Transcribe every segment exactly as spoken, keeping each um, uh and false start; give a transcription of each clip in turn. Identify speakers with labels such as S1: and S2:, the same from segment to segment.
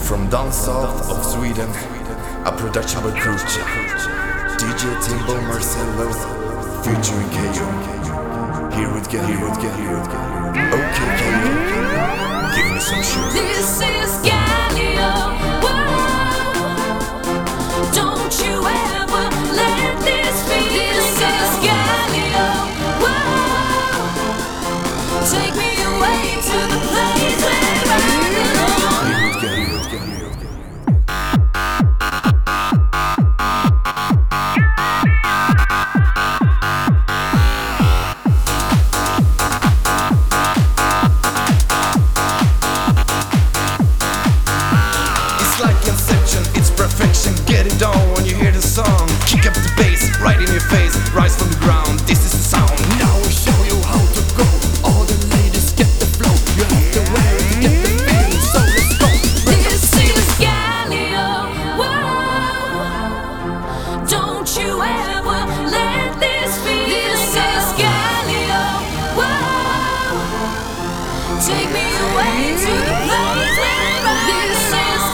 S1: From down south of Sweden, a production by Krucha, D J Timbo Marcello, featuring K O. Here it get, here it get, here it get. Okay, K O, give me some shoes.
S2: This is Galileo. Whoa, don't you ever let this be. This is Galileo. Whoa, take me away to the place where I belong.
S1: Here it get, here it get, here it get. Get it on when you hear the song. Kick up the bass, right in your face. Rise from the ground, this is the sound. Now we show you how to go. All the ladies get the flow. You have to wear it to get the feeling. So let's go.
S2: This is Galileo. Whoa, don't you ever let this be. This is Galileo. Whoa, take me away to the place where I belong. This is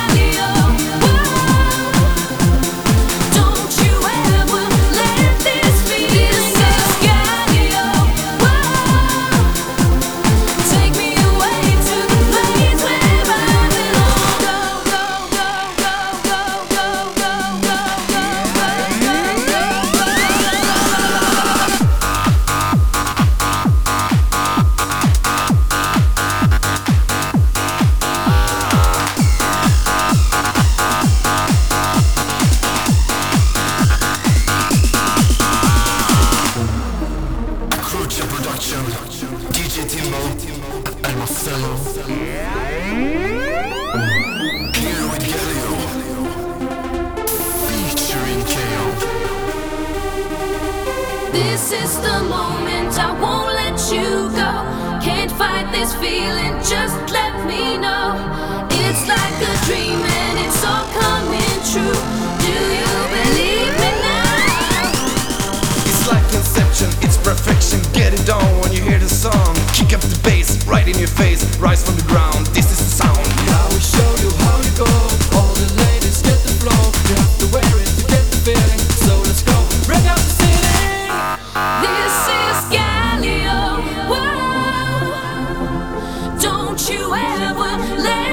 S1: D J Timbo and Marcello. Here with Galileo, featuring K O.
S2: This is the moment, I won't let you go. Can't fight this feeling, just let me know. It's like a dream and it's all coming true. Do you believe me now?
S1: It's like inception, it's perfection. Get it on when you hear the song. Kick up the bass, right in your face. Rise from the ground, this is the sound. Now we show you how you go. All the ladies get the flow. You have to wear it to get the feeling. So let's go, break out the ceiling.
S2: This is Galileo. Whoa, don't you ever let